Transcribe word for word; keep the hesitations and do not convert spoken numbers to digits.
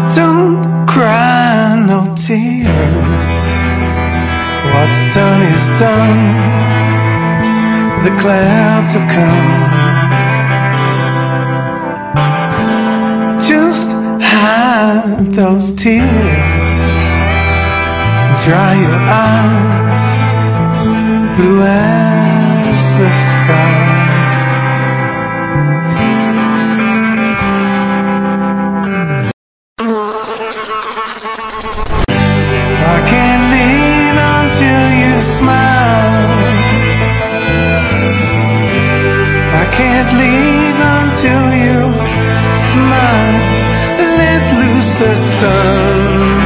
Don't cry, no tears. What's done is done. The clouds have come. Just hide those tears. Dry your eyes, blue as the sky. I can't leave until you smile. I can't leave until you smile. Let loose the sun.